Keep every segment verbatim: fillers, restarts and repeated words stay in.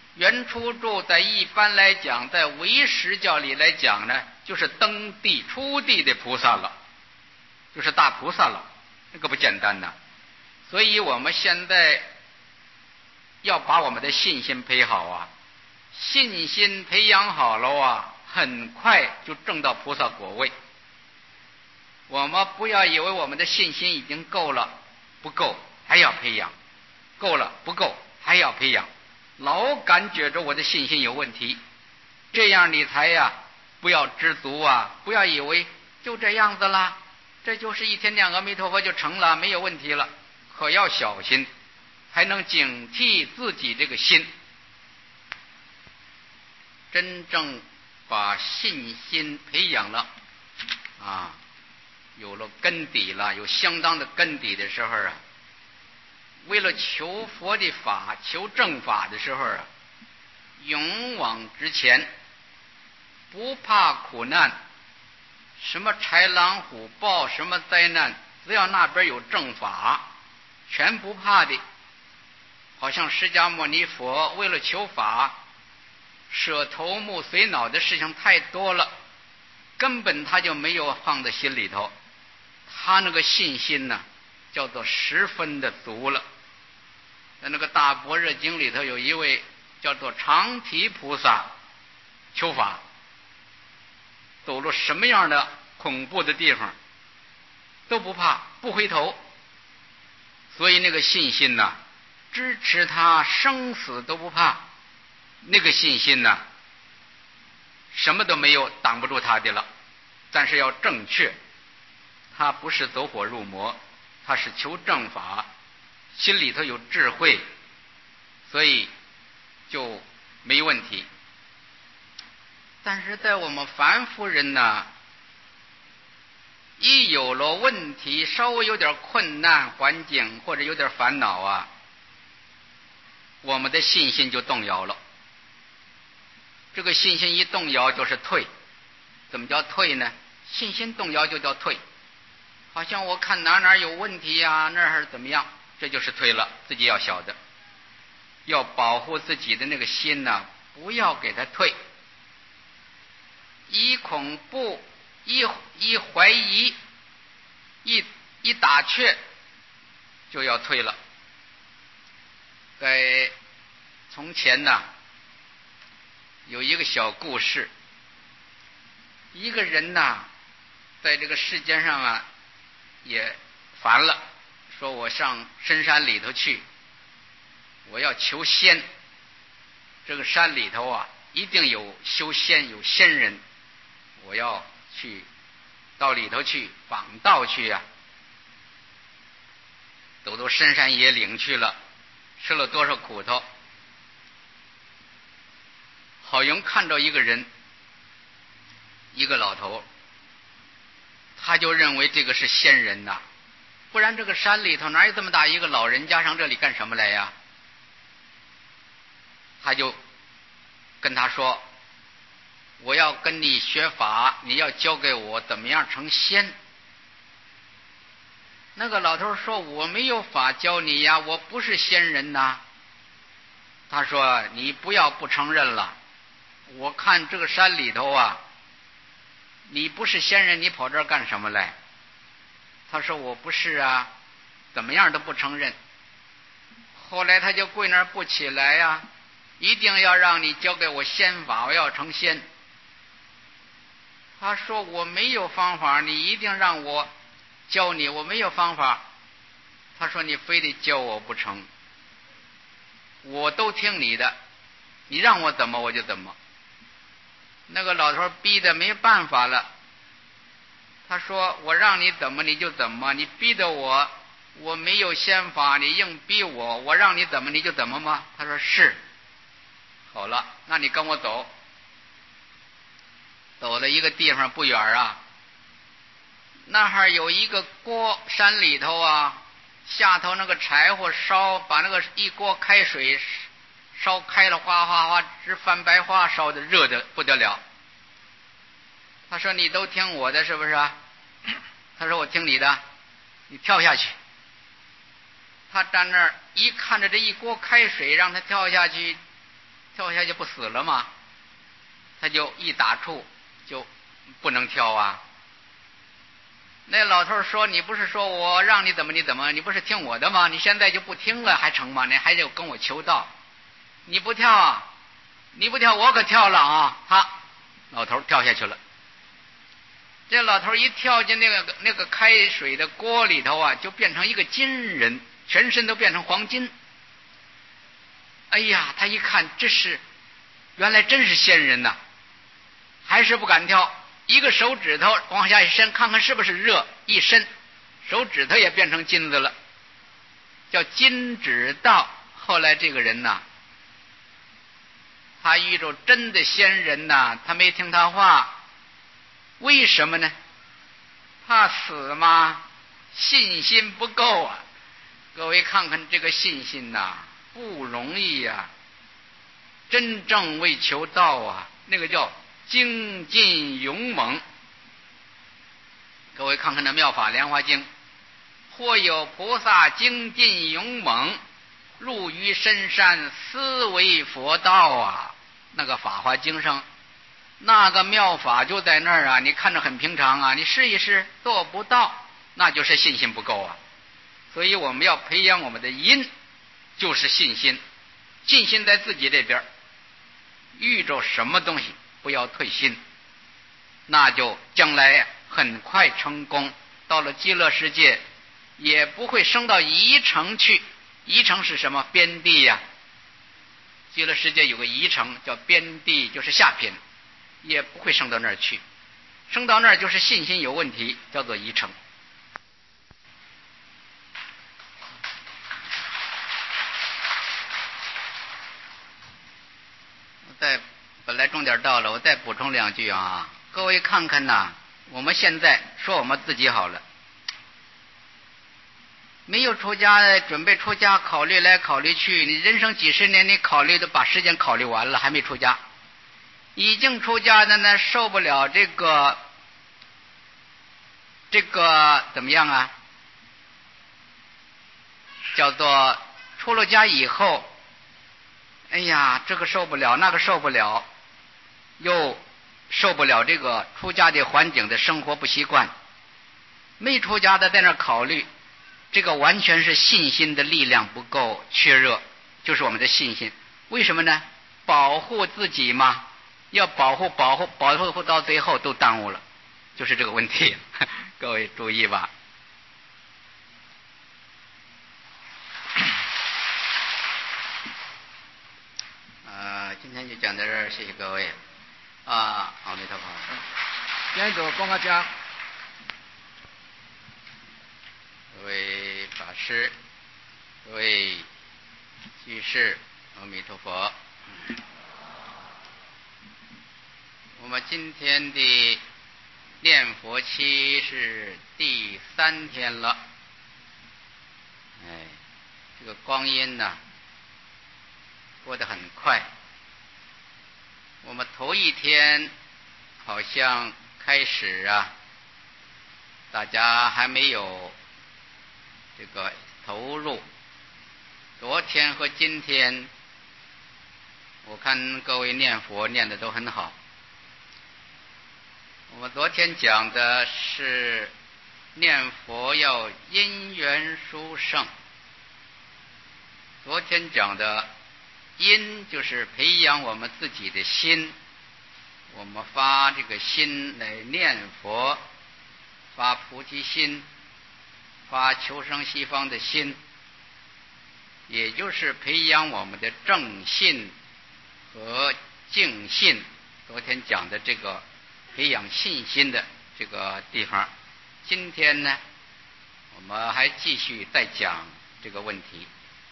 原初住在一般来讲，在唯识教里来讲呢，就是登地出地的菩萨了，就是大菩萨了，这个不简单呐。所以我们现在要把我们的信心培好啊，信心培养好了啊，很快就证到菩萨果位。我们不要以为我们的信心已经够了，不够还要培养，够了不够还要培养，老感觉着我的信心有问题，这样你才呀不要知足啊，不要以为就这样子啦，这就是一天念阿弥陀佛就成了，没有问题了，可要小心，还能警惕自己这个心，真正把信心培养了啊，有了根底了，有相当的根底的时候啊，为了求佛的法，求正法的时候啊，勇往直前，不怕苦难，什么豺狼虎豹，什么灾难，只要那边有正法，全不怕的。好像释迦牟尼佛为了求法，舍头目随脑的事情太多了，根本他就没有放在心里头，他那个信心呢，叫做十分的足了。在那个大般若经里头有一位叫做长提菩萨求法，走了什么样的恐怖的地方都不怕，不回头，所以那个信心呢，支持他生死都不怕，那个信心呢，什么都没有挡不住他的了。但是要正确，他不是走火入魔，他是求正法，心里头有智慧，所以就没问题。但是在我们凡夫人呢，一有了问题，稍微有点困难环境或者有点烦恼啊，我们的信心就动摇了。这个信心一动摇就是退。怎么叫退呢？信心动摇就叫退，好像我看哪哪有问题呀，那儿怎么样，这就是退了。自己要晓得，要保护自己的那个心呢，不要给它退。一恐怖，一一怀疑，一一打却，就要退了。在从前呢，有一个小故事，一个人呐，在这个世间上啊，也烦了，说我上深山里头去，我要求仙。这个山里头啊，一定有修仙，有仙人，我要去到里头去访道去啊。走到深山野岭去了，吃了多少苦头。好容易看到一个人，一个老头，他就认为这个是仙人呐，不然这个山里头哪有这么大一个老人家上这里干什么来呀？他就跟他说，我要跟你学法，你要教给我怎么样成仙。那个老头说，我没有法教你呀，我不是仙人呐。他说，你不要不承认了，我看这个山里头啊，你不是仙人，你跑这儿干什么来？他说，我不是啊，怎么样都不承认。后来他就跪那儿不起来呀，一定要让你教给我仙法，我要成仙。他说，我没有方法，你一定让我教你，我没有方法。他说，你非得教我不成，我都听你的，你让我怎么我就怎么。那个老头逼得没办法了，他说，我让你怎么你就怎么，你逼得我，我没有仙法，你硬逼我，我让你怎么你就怎么吗？他说是。好了，那你跟我走。走了一个地方不远啊，那儿有一个锅，山里头啊，下头那个柴火烧，把那个一锅开水烧开了，哗哗哗直翻白花，烧的热的不得了。他说，你都听我的是不是啊？他说，我听你的，你跳下去。他站那儿一看着这一锅开水，让他跳下去， 跳下去不死了吗？他就一打怵就不能跳啊。那老头说，你不是说我让你怎么你怎么，你不是听我的吗？你现在就不听了还成吗？你还得跟我求道，你不跳啊，你不跳我可跳了啊。他老头跳下去了。这老头一跳进那个那个开水的锅里头啊，就变成一个金人，全身都变成黄金。哎呀，他一看，这是原来真是仙人呐，还是不敢跳，一个手指头往下一伸，看看是不是热，一伸手指头也变成金子了，叫金指道。后来这个人呐，他遇着真的仙人呐，他没听他话，为什么呢？怕死吗？信心不够啊。各位看看这个信心呐，不容易呀、啊，真正为求道啊，那个叫精进勇猛。各位看看那妙法莲华经，或有菩萨精进勇猛，入于深山思维佛道啊。那个法华经上那个妙法就在那儿啊，你看着很平常啊，你试一试做不到，那就是信心不够啊。所以我们要培养我们的因，就是信心。信心在自己这边，遇着什么东西不要退心，那就将来很快成功，到了极乐世界也不会升到宜城去。宜城是什么？边地呀、啊。极乐世界有个宜城叫边地，就是下品，也不会升到那儿去。升到那儿就是信心有问题，叫做宜城。再本来重点到了，我再补充两句啊。各位看看呐，我们现在说我们自己好了，没有出家，准备出家，考虑来考虑去，你人生几十年，你考虑的把时间考虑完了，还没出家。已经出家的呢，受不了这个这个怎么样啊？叫做出了家以后，哎呀，这个受不了，那个受不了，又受不了这个出家的环境的生活不习惯。没出家的在那考虑，这个完全是信心的力量不够，缺热，就是我们的信心。为什么呢？保护自己嘛，要保护保护保护到最后都耽误了，就是这个问题。各位注意吧。呃，今天就讲到这儿，谢谢各位。啊，阿弥陀佛。 今天就讲到这。 各位法师，各位居士，阿弥陀佛。我们今天的念佛期是第三天了。哎，这个光阴呢、啊，过得很快。我们头一天好像开始啊，大家还没有这个投入。昨天和今天，我看各位念佛念的都很好。我们昨天讲的是念佛要因缘殊胜。昨天讲的因就是培养我们自己的心，我们发这个心来念佛，发菩提心，发求生西方的心，也就是培养我们的正信和净信。昨天讲的这个培养信心的这个地方，今天呢，我们还继续再讲这个问题。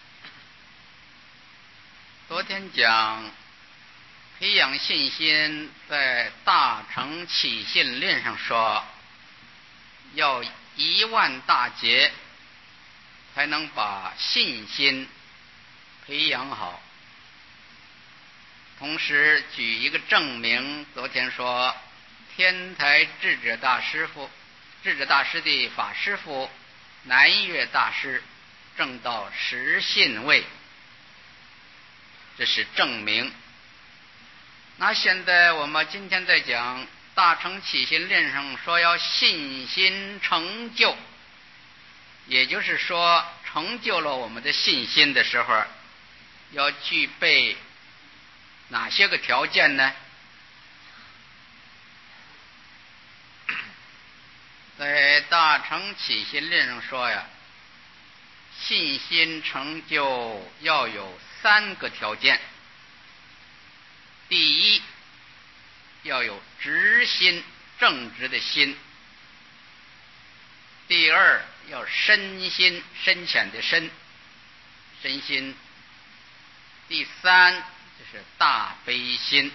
昨天讲培养信心，在大乘起信论上说，要一万大劫才能把信心培养好。同时举一个证明，昨天说天台智者大师傅智者大师的法师傅南岳大师证到实信位，这是证明那现在我们今天在讲大乘起心论上说要信心成就，也就是说成就了我们的信心的时候，要具备哪些个条件呢？在大乘起心论上说呀，信心成就要有三个条件。第一，要有直心，正直的心；第二，要深心，深浅的深，深心；第三，就是大悲心。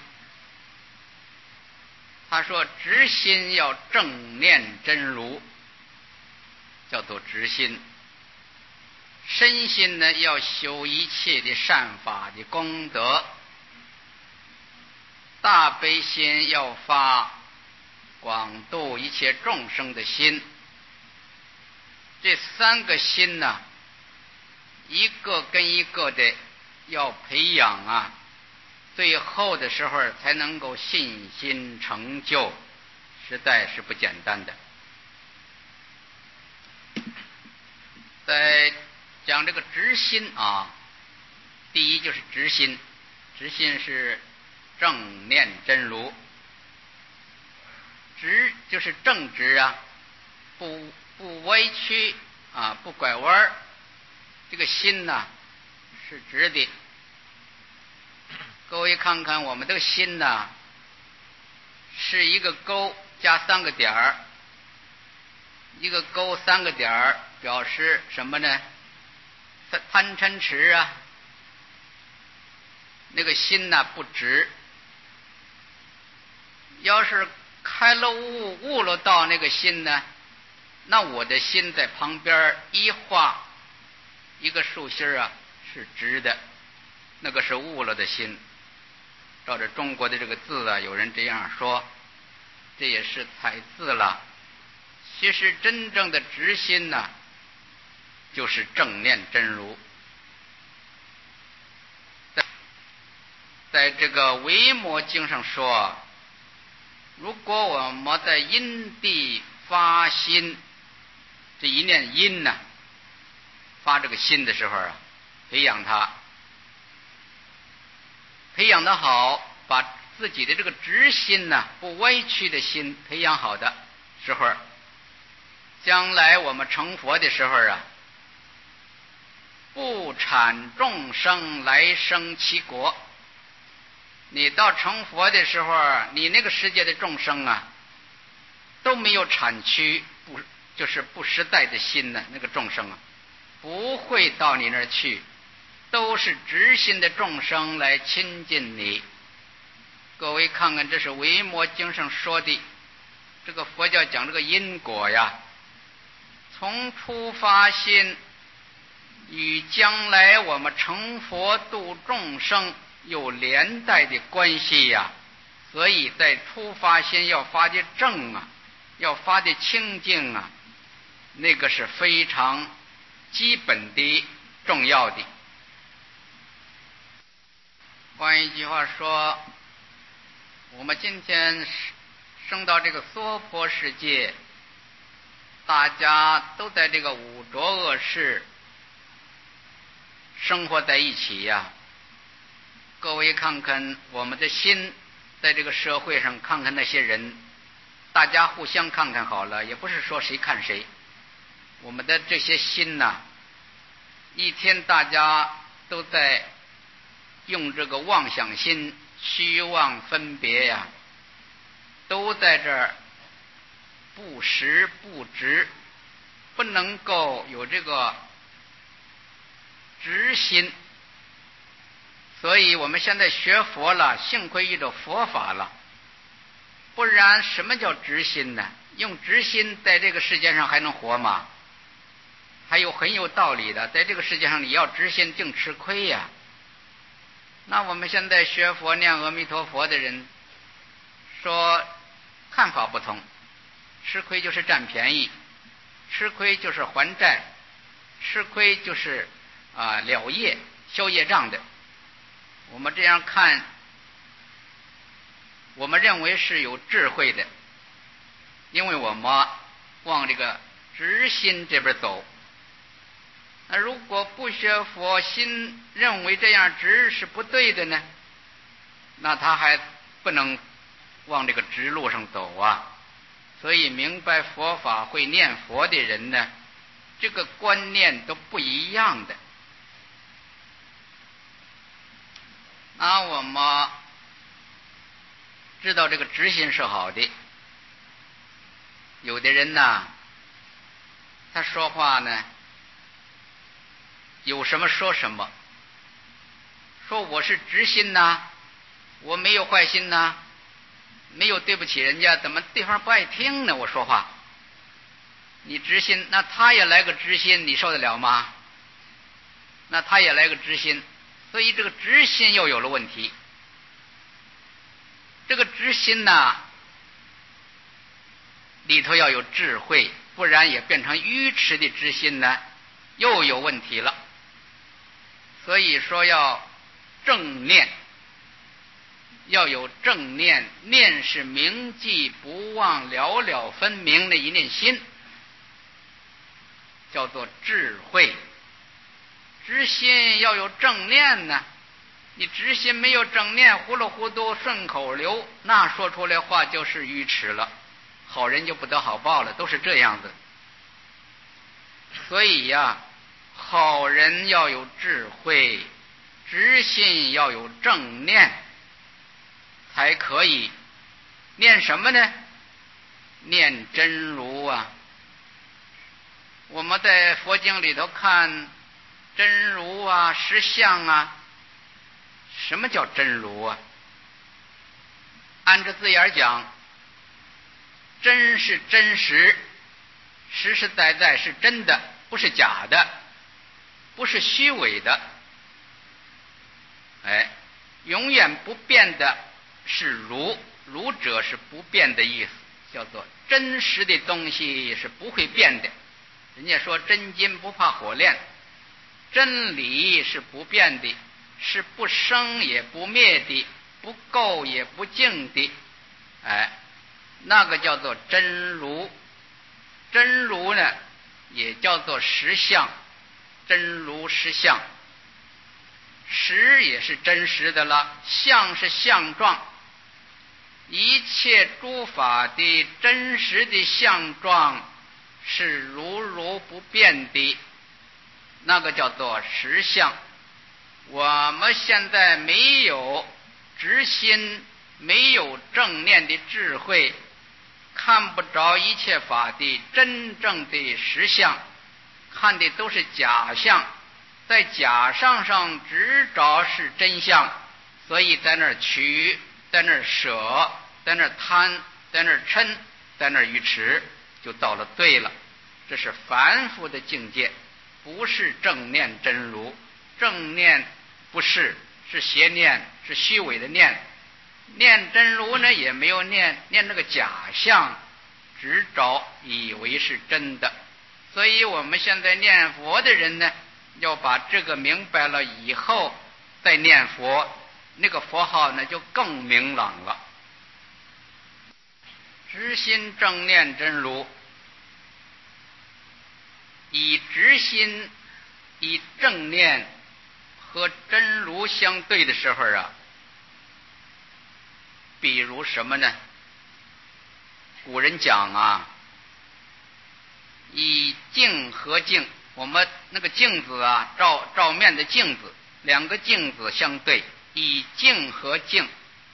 他说直心要正念真如，叫做直心；深心呢，要修一切的善法的功德；大悲心要发广度一切众生的心。这三个心呢，一个跟一个的要培养啊，最后的时候才能够信心成就，实在是不简单的。在讲这个直心啊，第一就是直心，直心是正念真如，直就是正直啊，不不歪曲啊，不拐弯，这个心呢是直的。各位看看我们这个心呢，是一个勾加三个点儿，一个勾三个点儿，表示什么呢？贪嗔痴啊，那个心呢不直。要是开了悟，悟了到那个心呢，那我的心在旁边一画一个竖心啊，是直的，那个是悟了的心。照着中国的这个字啊，有人这样说，这也是彩字了。其实真正的直心呢，就是正念真如。在在这个维摩经上说，如果我们在因地发心，这一念因呢，发这个心的时候啊，培养它，培养得好，把自己的这个直心呢，不歪曲的心培养好的时候，将来我们成佛的时候啊，不产众生来生其国。你到成佛的时候，你那个世界的众生啊，都没有产区，不就是不实在的心呢？那个众生啊，不会到你那儿去，都是直心的众生来亲近你。各位看看，这是维摩经上说的，这个佛教讲这个因果呀，从初发心与将来我们成佛度众生有连带的关系呀，所以在初发心要发的正啊，要发的清净啊，那个是非常基本的重要的。换一句话说，我们今天生到这个娑婆世界，大家都在这个五浊恶世生活在一起呀。各位看看我们的心，在这个社会上看看那些人，大家互相看看好了，也不是说谁看谁。我们的这些心呐，一天大家都在用这个妄想心、虚妄分别呀，都在这儿不实不直，不能够有这个直心。所以我们现在学佛了，幸亏遇到佛法了，不然什么叫直心呢？用直心在这个世界上还能活吗？还有很有道理的，在这个世界上你要直心净吃亏呀。那我们现在学佛念阿弥陀佛的人说看法不同，吃亏就是占便宜，吃亏就是还债，吃亏就是啊、呃、了业消业障的。我们这样看我们认为是有智慧的，因为我们往这个直心这边走。那如果不学佛，心认为这样直是不对的呢，那他还不能往这个直路上走啊。所以明白佛法会念佛的人呢，这个观念都不一样的。那我们知道这个直心是好的，有的人呢，他说话呢有什么说什么，说我是直心呐，我没有坏心呐，没有对不起人家，怎么对方不爱听呢？我说话，你直心，那他也来个直心，你受得了吗？那他也来个直心，所以这个直心又有了问题。这个直心呢，里头要有智慧，不然也变成愚痴的直心呢，又有问题了。所以说要正念，要有正念，念是铭记不忘，了了分明的一念心，叫做智慧。直心要有正念呢，你直心没有正念，糊里糊涂顺口溜，那说出来话就是愚痴了，好人就不得好报了，都是这样子。所以呀，好人要有智慧，直心要有正念，才可以念什么呢？念真如啊。我们在佛经里头看真如啊，实相啊。什么叫真如啊？按着字眼讲，真是真实，实实在在是真的，不是假的，不是虚伪的。哎，永远不变的是如，如者是不变的意思，叫做真实的东西是不会变的。人家说真金不怕火炼，真理是不变的，是不生也不灭的，不垢也不净的。哎，那个叫做真如。真如呢，也叫做实相，真如实相。实也是真实的了，相是相状，一切诸法的真实的相状是如如不变的，那个叫做实相。我们现在没有直心，没有正念的智慧，看不着一切法的真正的实相，看的都是假象，在假象上执着是真相，所以在那儿取，在那儿舍，在那儿贪，在那儿嗔，在那儿愚痴，就到了对了。这是凡夫的境界，不是正念真如。正念不是，是邪念，是虚伪的念。念真如呢，也没有念念那个假象，执着以为是真的。所以我们现在念佛的人呢，要把这个明白了以后再念佛，那个佛号呢就更明朗了。直心正念真如，以直心以正念和真如相对的时候啊，比如什么呢？古人讲啊，以镜和镜，我们那个镜子啊，照照面的镜子，两个镜子相对，以镜和镜，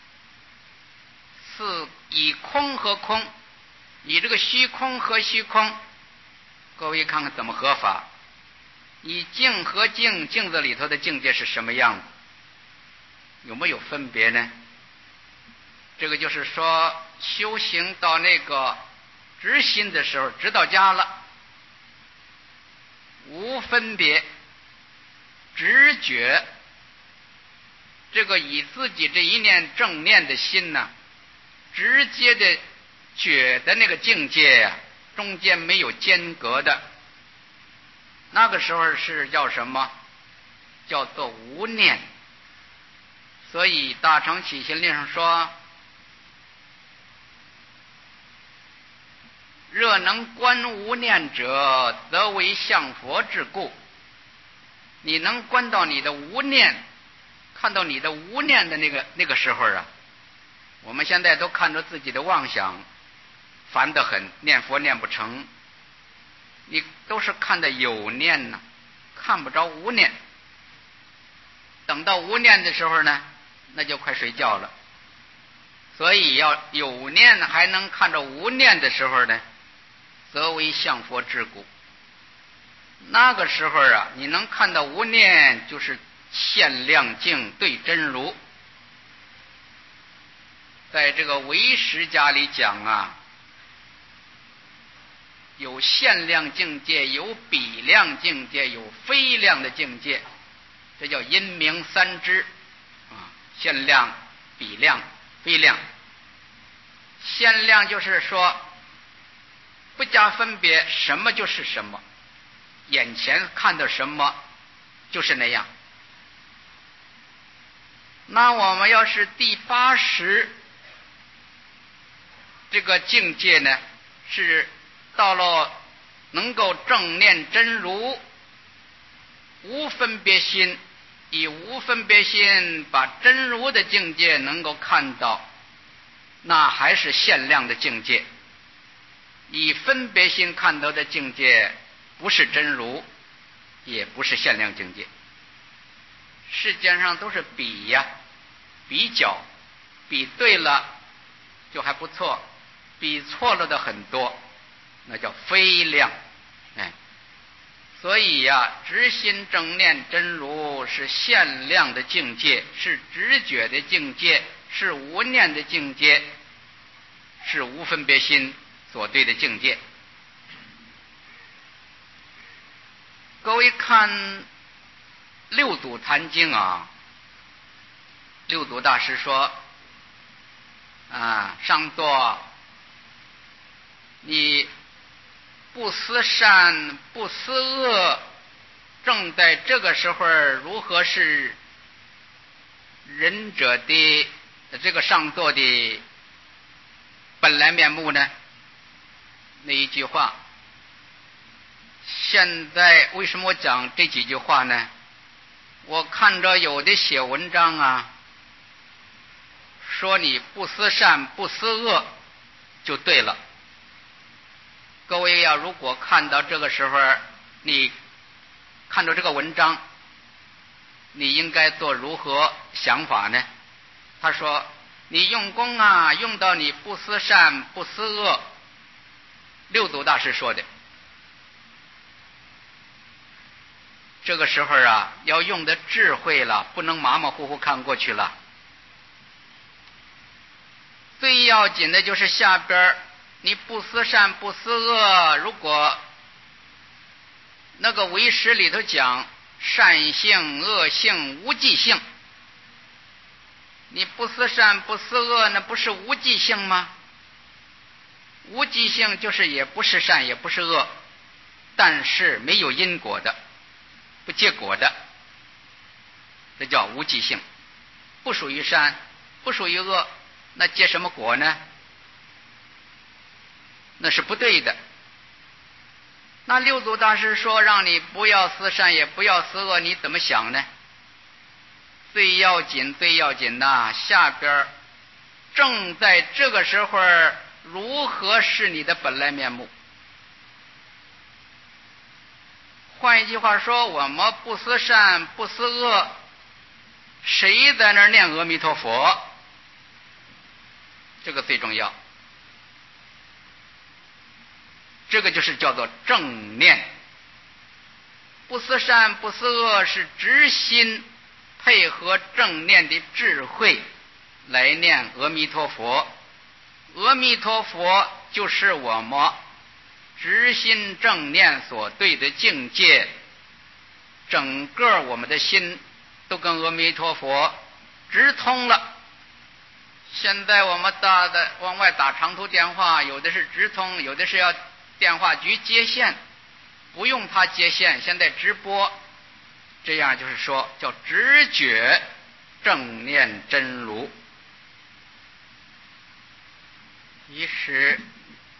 是以空和空，以这个虚空和虚空。各位看看怎么合法？以镜和镜，镜子里头的境界是什么样子？有没有分别呢？这个就是说，修行到那个直心的时候，直到家了，无分别，直觉。这个以自己这一念正念的心呢，直接的觉的那个境界呀、啊，中间没有间隔的。那个时候是叫什么？叫做无念。所以大乘起信令上说， 若能观无念者，则为向佛之故。你能观到你的无念，看到你的无念的那个那个时候啊，我们现在都看着自己的妄想，烦得很，念佛念不成。你都是看的有念呢，看不着无念。等到无念的时候呢，那就快睡觉了。所以要有念还能看着无念的时候呢，则为向佛之故。那个时候啊，你能看到无念，就是现量境对真如。在这个唯识家里讲啊，有现量境界，有比量境界，有非量的境界，这叫因明三知啊，现量、比量、非量。现量就是说不加分别，什么就是什么，眼前看到什么就是那样。那我们要是第八识这个境界呢，是到了能够正念真如，无分别心，以无分别心把真如的境界能够看到，那还是限量的境界。以分别心看到的境界，不是真如，也不是限量境界。世界上都是比呀，比较，比对了就还不错，比错了的很多，那叫非量。哎，所以呀，直心正念真如是限量的境界，是直觉的境界，是无念的境界，是无分别心所对的境界。各位看六祖坛经啊，六祖大师说啊，上座，你不思善不思恶，正在这个时候如何是仁者的这个上座的本来面目呢？那一句话，现在为什么我讲这几句话呢？我看着有的写文章啊，说你不思善不思恶就对了。各位要如果看到这个时候，你看到这个文章，你应该做如何想法呢？他说你用功啊，用到你不思善不思恶，六祖大师说的，这个时候啊，要用的智慧了，不能马马虎虎看过去了。最要紧的就是下边，你不思善不思恶，如果那个唯识里头讲善性恶性无记性，你不思善不思恶，那不是无记性吗？无记性就是也不是善也不是恶，但是没有因果的，不结果的，这叫无记性。不属于善不属于恶，那结什么果呢？那是不对的。那六祖大师说让你不要思善也不要思恶，你怎么想呢？最要紧最要紧的下边，正在这个时候如何是你的本来面目。换一句话说，我们不思善不思恶，谁在那儿念阿弥陀佛？这个最重要，这个就是叫做正念。不思善不思恶是直心配合正念的智慧来念阿弥陀佛。阿弥陀佛就是我们直心正念所对的境界，整个我们的心都跟阿弥陀佛直通了。现在我们打的往外打长途电话，有的是直通，有的是要电话局接线，不用他接线，现在直播，这样就是说叫直觉正念真如。其实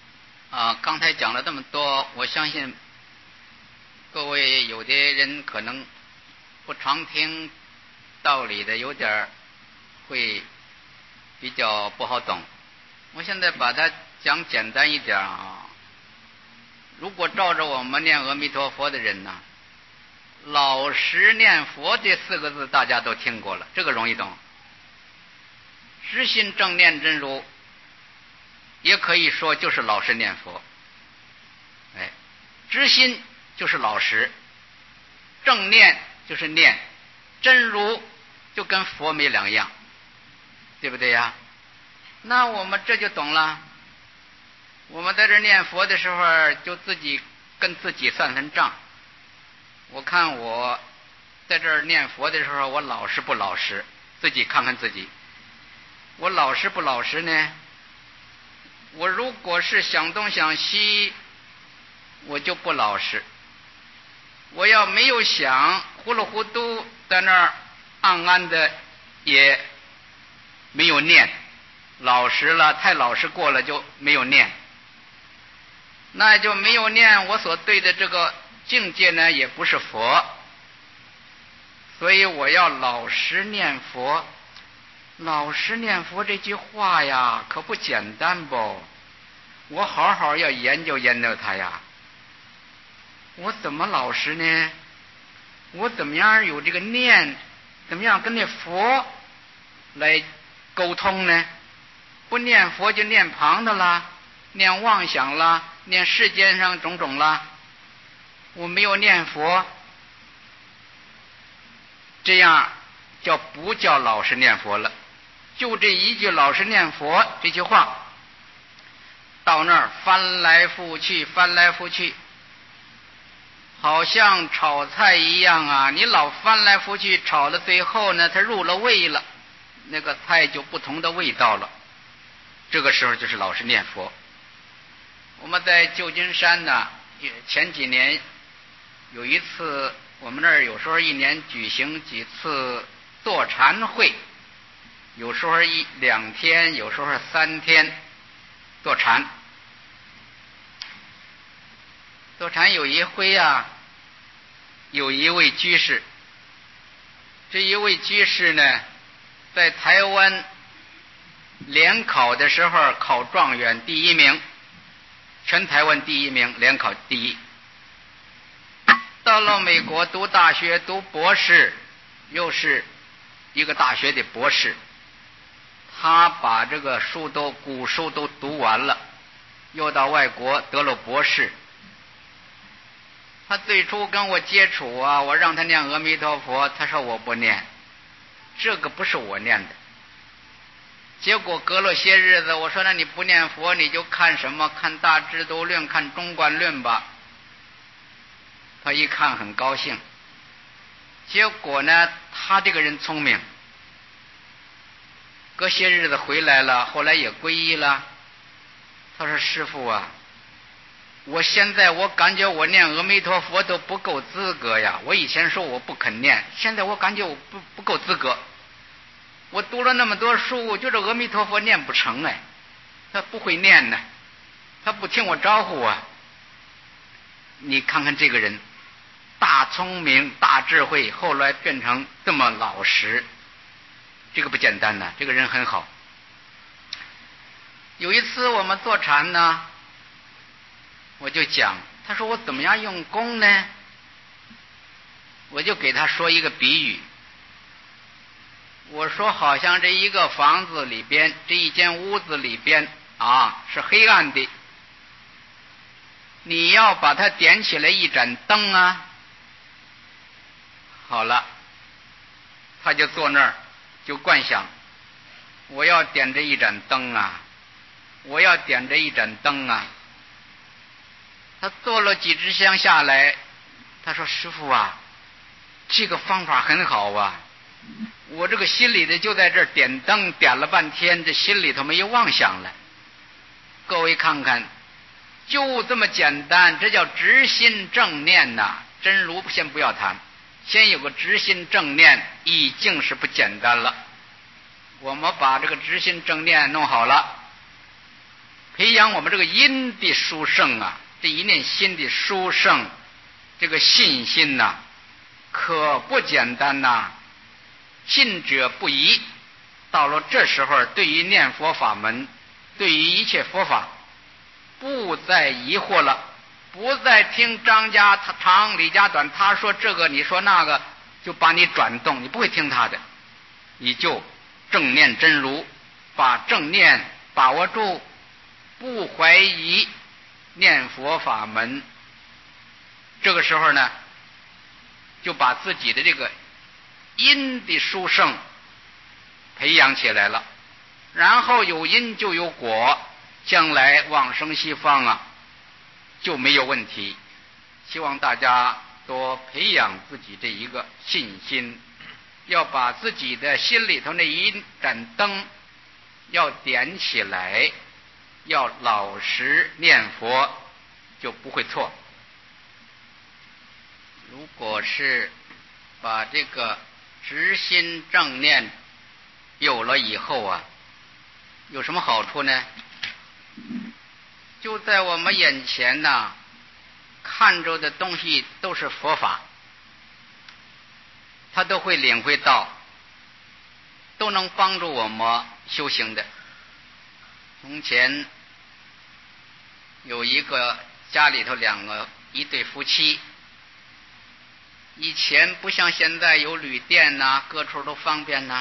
啊，刚才讲了这么多，我相信各位有的人可能不常听道理的，有点会比较不好懂。我现在把它讲简单一点啊。如果照着我们念阿弥陀佛的人呢，老实念佛这四个字大家都听过了，这个容易懂。知心正念真如，也可以说就是老实念佛。哎，知心就是老实，正念就是念，真如就跟佛没两样，对不对呀？那我们这就懂了。我们在这念佛的时候，就自己跟自己算算账。我看我在这儿念佛的时候，我老实不老实？自己看看自己。我老实不老实呢？我如果是想东想西，我就不老实。我要没有想，糊里糊涂在那儿暗暗的，也没有念。老实了，太老实过了就没有念，那就没有念。我所对的这个境界呢，也不是佛。所以我要老实念佛。老实念佛这句话呀，可不简单不？我好好要研究研究它呀。我怎么老实呢？我怎么样有这个念？怎么样跟那佛来沟通呢？不念佛就念旁的啦，念妄想啦，念世间上种种啦。我没有念佛，这样叫不叫老实念佛了？就这一句老实念佛这句话，到那儿翻来覆去翻来覆去，好像炒菜一样啊，你老翻来覆去炒到最后呢，它入了味了，那个菜就不同的味道了。这个时候就是老实念佛。我们在旧金山呢，前几年有一次，我们那儿有时候一年举行几次坐禅会，有时候一两天，有时候三天坐禅。坐禅有一回啊，有一位居士，这一位居士呢，在台湾联考的时候考状元第一名，全台湾第一名，联考第一。到了美国读大学读博士，又是一个大学的博士。他把这个书都古书都读完了，又到外国得了博士。他最初跟我接触啊，我让他念阿弥陀佛，他说我不念，这个不是我念的。结果隔了些日子，我说那你不念佛，你就看什么？看大智度论，看中观论吧。他一看很高兴。结果呢，他这个人聪明，隔些日子回来了，后来也皈依了。他说师父啊，我现在我感觉我念阿弥陀佛都不够资格呀。我以前说我不肯念，现在我感觉我不不够资格。我读了那么多书，就这阿弥陀佛念不成哎，他不会念呢，他不听我招呼啊。你看看这个人，大聪明大智慧，后来变成这么老实，这个不简单呢，这个人很好。有一次我们坐禅呢，我就讲，他说我怎么样用功呢？我就给他说一个比喻，我说好像这一个房子里边，这一间屋子里边啊是黑暗的，你要把它点起来一盏灯啊。好了，他就坐那儿就观想，我要点这一盏灯啊，我要点这一盏灯啊。他做了几支香下来，他说师父啊，这个方法很好啊，我这个心里的就在这儿点灯点了半天，这心里头没有妄想了。各位看看，就这么简单，这叫直心正念呐。真如先不要谈，先有个直心正念，已经是不简单了。我们把这个直心正念弄好了， 培养我们这个阴的殊胜啊，这一念心的殊胜，这个信心呐、啊，可不简单呐、啊，信者不疑。到了这时候，对于念佛法门，对于一切佛法，不再疑惑了，不再听张家他长李家短，他说这个你说那个，就把你转动，你不会听他的，你就正念真如，把正念把握住，不怀疑念佛法门。这个时候呢，就把自己的这个因的殊胜培养起来了，然后有因就有果，将来往生西方啊就没有问题。希望大家多培养自己这一个信心，要把自己的心里头那一盏灯要点起来，要老实念佛，就不会错。如果是把这个直心正念有了以后啊，有什么好处呢？就在我们眼前呐、啊，看着的东西都是佛法，他都会领会到，都能帮助我们修行的。从前有一个家里头两个一对夫妻，以前不像现在有旅店呐、啊，各处都方便呐、啊。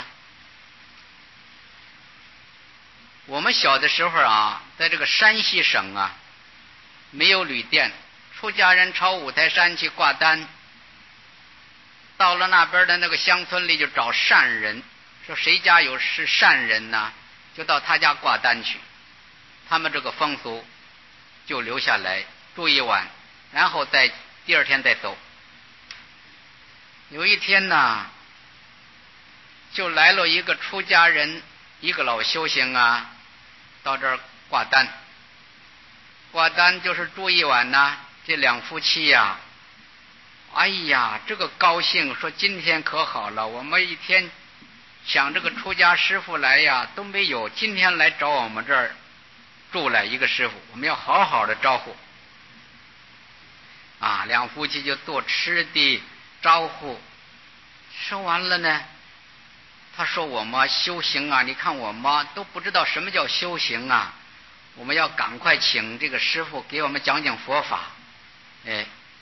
我们小的时候啊，在这个山西省啊，没有旅店，出家人朝五台山去挂单，到了那边的那个乡村里就找善人，说谁家有是善人呢，就到他家挂单去。他们这个风俗就留下来住一晚，然后再第二天再走。有一天呢，就来了一个出家人，一个老修行啊，到这儿挂单。挂单就是住一晚呢，这两夫妻呀、啊，哎呀，这个高兴，说今天可好了，我们一天想这个出家师傅来呀都没有，今天来找我们这儿住来一个师傅，我们要好好的招呼。啊，两夫妻就做吃的招呼，吃完了呢，他说我们修行啊，你看我们都不知道什么叫修行啊，我们要赶快请这个师傅给我们讲讲佛法。哎，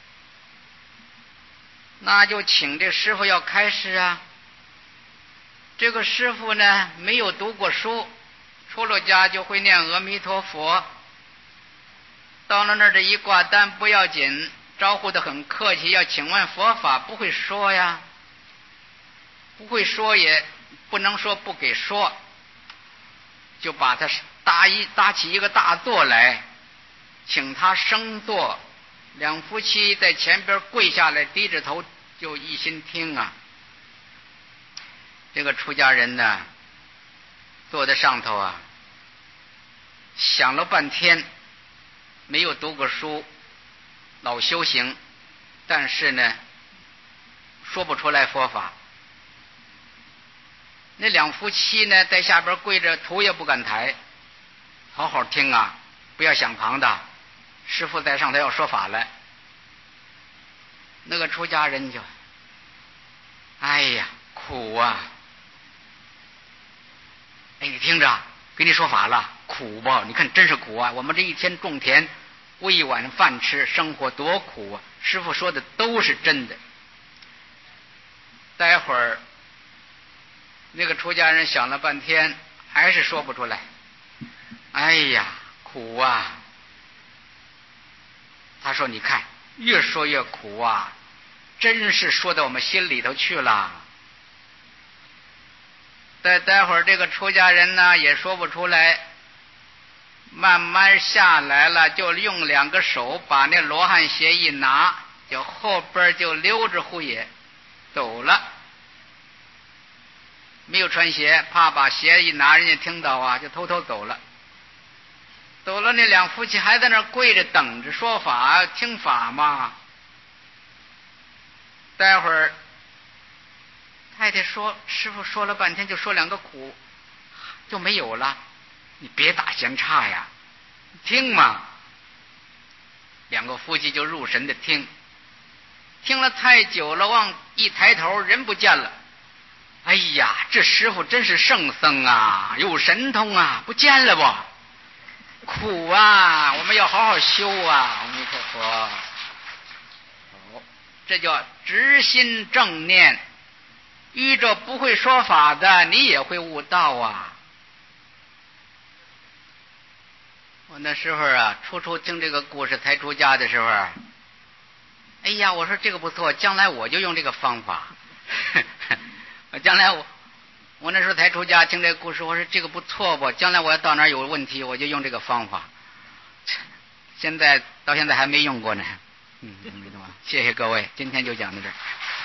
那就请这师傅要开示啊。这个师傅呢没有读过书，出了家就会念阿弥陀佛，到了那儿这一挂单不要紧，招呼得很客气，要请问佛法不会说呀，不会说也不能说不给说，就把他搭一搭起一个大座来，请他升座，两夫妻在前边跪下来，低着头就一心听啊。这个出家人呢，坐在上头啊，想了半天，没有读过书，老修行，但是呢，说不出来佛法。那两夫妻呢，在下边跪着，头也不敢抬，好好听啊，不要想旁的，师父在上头要说法了。那个出家人就，哎呀，苦啊！哎，你听着，给你说法了，苦吧？你看真是苦啊！我们这一天种田，为一碗饭吃，生活多苦啊！师父说的都是真的。待会儿，那个出家人想了半天，还是说不出来。哎呀，苦啊！他说：“你看，越说越苦啊，真是说到我们心里头去了。”待待会儿这个出家人呢也说不出来，慢慢下来了，就用两个手把那罗汉鞋一拿，就后边就溜着胡也走了。没有穿鞋，怕把鞋一拿人家听到啊，就偷偷走了。走了，那两夫妻还在那儿跪着等着说法听法嘛。待会儿太太说，师父说了半天就说两个苦就没有了，你别打闲岔呀， 听嘛。两个夫妻就入神的听，听了太久了，往一抬头人不见了。哎呀，这师傅真是圣僧啊，有神通啊，不见了吧？苦啊，我们要好好修啊！阿弥陀佛。哦，这叫直心正念。遇着不会说法的，你也会悟道啊。我那时候啊，初初听这个故事才出家的时候，哎呀，我说这个不错，将来我就用这个方法。将来我我那时候才出家，听这个故事，我说这个不错不，将来我要到哪儿有问题，我就用这个方法。现在到现在还没用过呢。嗯，没懂啊。谢谢各位，今天就讲到这儿。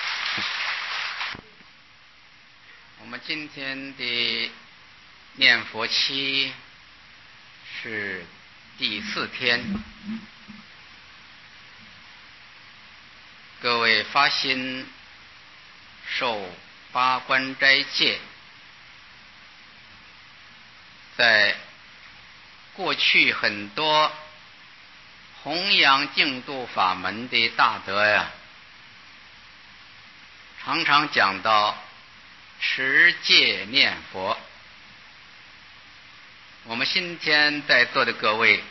我们今天的念佛期是第四天，各位发心受八关斋戒，在过去很多弘扬净土法门的大德呀，常常讲到持戒念佛。我们今天在座的各位，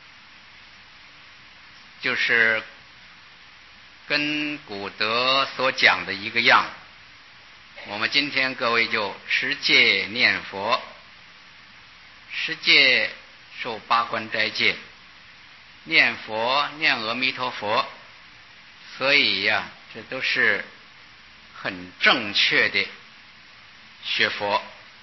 就是跟古德所讲的一个样，我们今天各位就持戒念佛，持戒受八关斋戒，念佛念阿弥陀佛，所以呀，这都是很正确的学佛。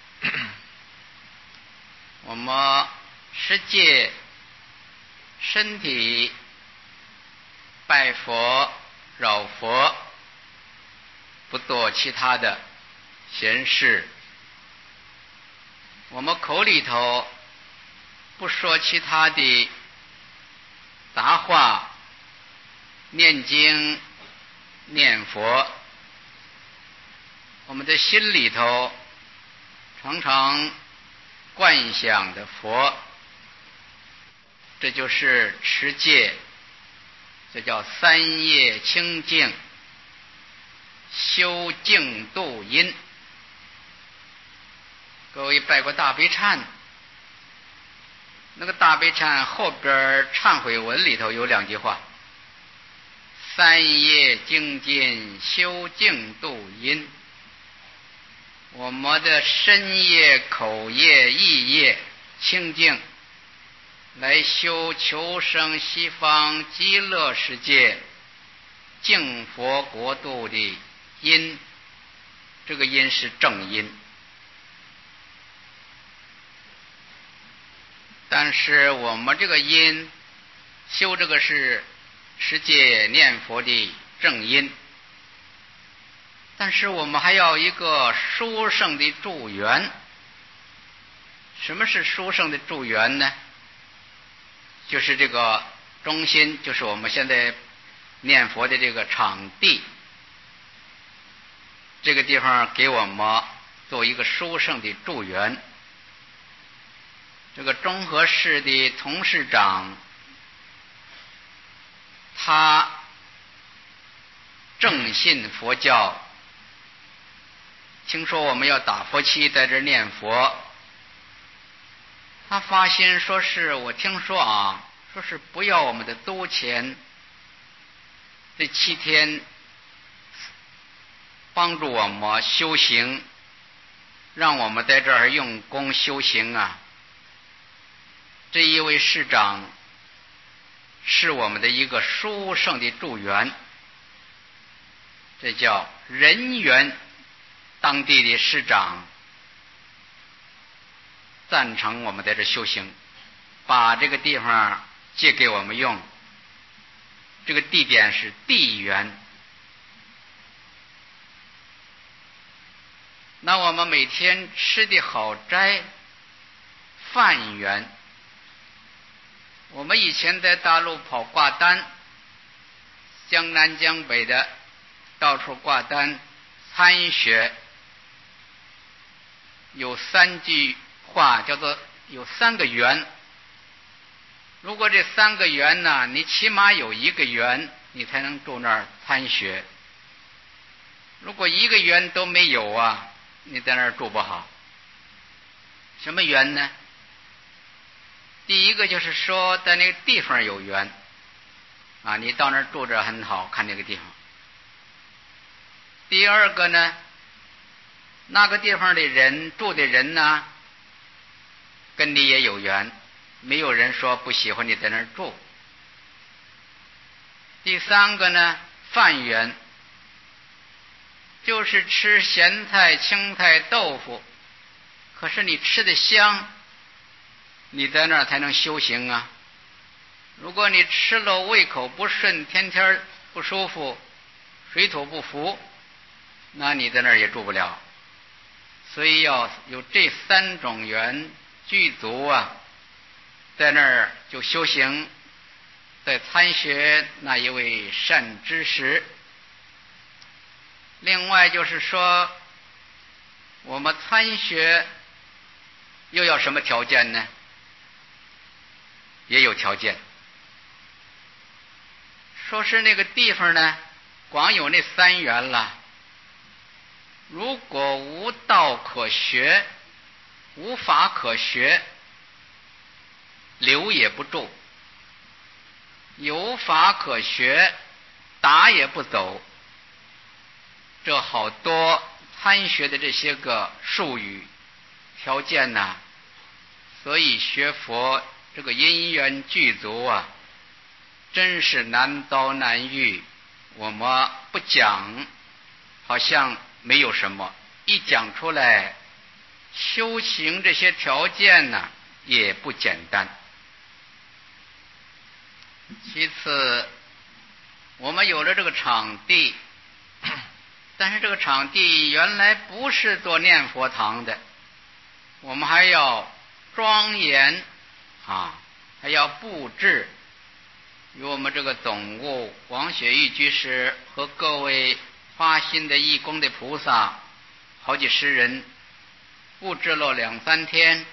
我们持戒身体拜佛绕佛，不做其他的闲事。我们口里头不说其他的杂话，念经念佛，我们的心里头常常观想的佛，这就是持戒，这叫三业清净，修净度因。各位拜过大悲忏，那个大悲忏后边忏悔文里头有两句话：三业精进，修净度因。我们的身业、口业、意业清净，来修求生西方极乐世界净佛国度的因，这个因是正因。但是我们这个因修这个是持戒念佛的正因，但是我们还要一个殊胜的助缘。什么是殊胜的助缘呢？就是这个中心，就是我们现在念佛的这个场地，这个地方给我们做一个殊胜的助缘。这个中和市的董事长，他正信佛教，听说我们要打佛七在这念佛，他发心说是，我听说啊，说是不要我们的租钱，这七天帮助我们修行，让我们在这儿用功修行啊。这一位市长是我们的一个殊胜的助缘，这叫人缘。当地的市长赞成我们在这修行，把这个地方借给我们用。这个地点是地缘。那我们每天吃的好斋饭缘。我们以前在大陆跑挂单，江南江北的到处挂单参学，有三句话叫做有三个缘。 如果这三个园呢，你起码有一个园，你才能住那儿参学。如果一个园都没有啊，你在那儿住不好。什么园呢？第一个就是说，在那个地方有园啊，你到那儿住着很好，看那个地方。第二个呢，那个地方的人住的人呢，跟你也有缘，没有人说不喜欢你在那儿住。第三个呢，饭缘，就是吃咸菜、青菜、豆腐，可是你吃的香，你在那儿才能修行啊。如果你吃了胃口不顺，天天不舒服，水土不服，那你在那儿也住不了。所以要有这三种缘具足啊，在那儿就修行，在参学那一位善知识。另外就是说，我们参学又要什么条件呢？也有条件。说是那个地方呢，光有那三缘了，如果无道可学，无法可学，留也不住；有法可学，打也不走。这好多参学的这些个术语条件呢，所以学佛这个因缘具足啊，真是难遭难遇。我们不讲好像没有什么，一讲出来，修行这些条件呢也不简单。其次，我们有了这个场地，但是这个场地原来不是做念佛堂的，我们还要庄严啊，还要布置。与我们这个总务王雪玉居士和各位发心的义工的菩萨好几十人，布置了两三天。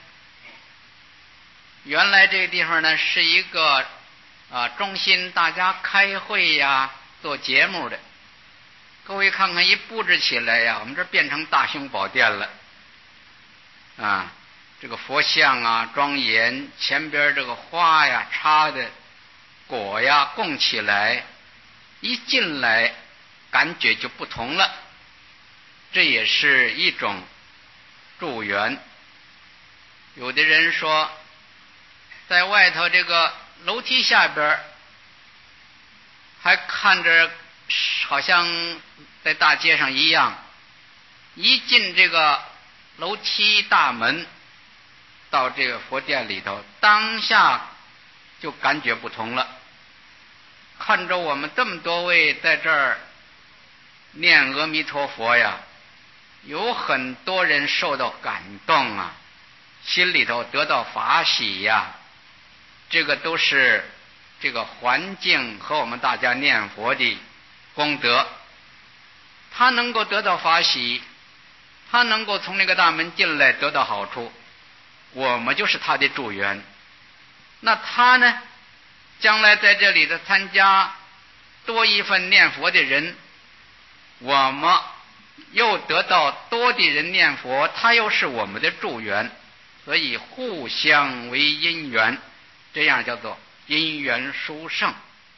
原来这个地方呢是一个啊中心，大家开会呀做节目的。各位看看，一布置起来呀，我们这变成大雄宝殿了啊！这个佛像啊庄严，前边这个花呀插的，果呀供起来，一进来感觉就不同了。这也是一种助缘。有的人说，在外头这个楼梯下边还看着好像在大街上一样，一进这个楼梯大门到这个佛殿里头，当下就感觉不同了。看着我们这么多位在这儿念阿弥陀佛呀，有很多人受到感动啊，心里头得到法喜呀，这个都是这个环境和我们大家念佛的功德。他能够得到法喜，他能够从那个大门进来得到好处，我们就是他的助缘。那他呢，将来在这里的参加多一份念佛的人，我们又得到多的人念佛，他又是我们的助缘，所以互相为因缘，这样叫做因缘殊胜。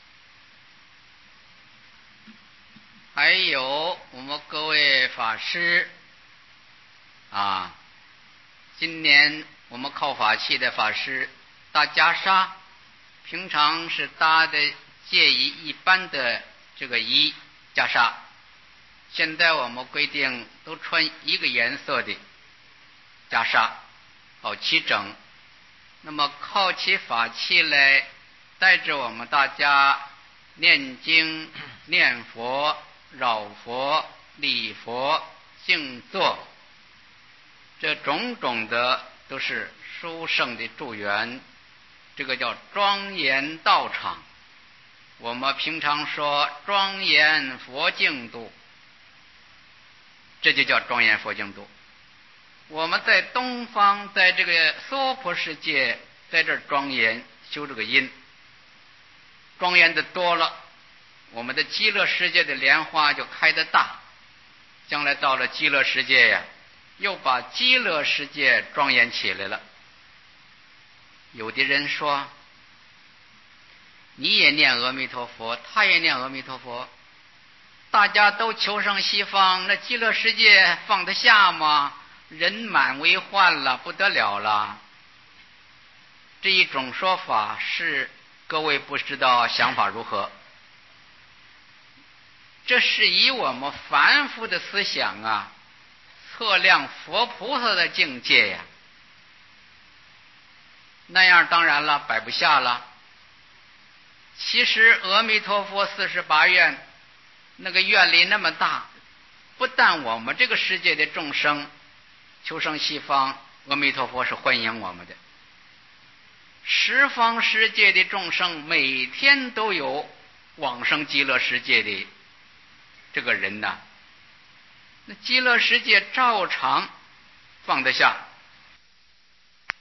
还有我们各位法师啊，今年我们靠法器的法师搭袈裟，平常是搭的介于一般的这个衣袈裟，现在我们规定都穿一个颜色的袈裟，好齐整。那么靠起法器来，带着我们大家念经、念佛、绕佛、礼佛、静坐，这种种的都是殊胜的助缘，这个叫庄严道场。我们平常说庄严佛净土，这就叫庄严佛净土。我们在东方，在这个娑婆世界，在这儿庄严修这个因。庄严的多了，我们的极乐世界的莲花就开得大，将来到了极乐世界呀，又把极乐世界庄严起来了。有的人说，你也念阿弥陀佛，他也念阿弥陀佛，大家都求生西方，那极乐世界放得下吗？人满为患了，不得了了。这一种说法是各位不知道想法如何？这是以我们凡夫的思想啊，测量佛菩萨的境界呀、啊，那样当然了，摆不下了。其实阿弥陀佛四十八愿，那个愿力那么大，不但我们这个世界的众生求生西方，阿弥陀佛是欢迎我们的。十方世界的众生每天都有往生极乐世界的这个人呐，那极乐世界照常放得下。